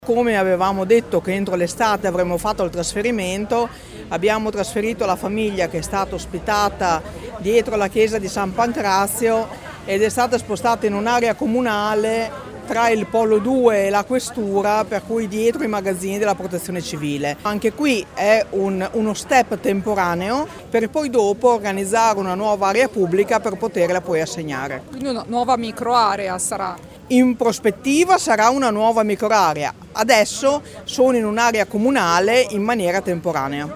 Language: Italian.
Come avevamo detto che entro l'estate avremmo fatto il trasferimento, abbiamo trasferito la famiglia che è stata ospitata dietro la chiesa di San Pancrazio ed è stata spostata in un'area comunale tra il Polo 2 e la Questura, per cui dietro i magazzini della Protezione Civile. Anche qui è uno step temporaneo per poi dopo organizzare una nuova area pubblica per poterla poi assegnare. Quindi una nuova microarea sarà? In prospettiva sarà una nuova microarea, adesso sono in un'area comunale in maniera temporanea.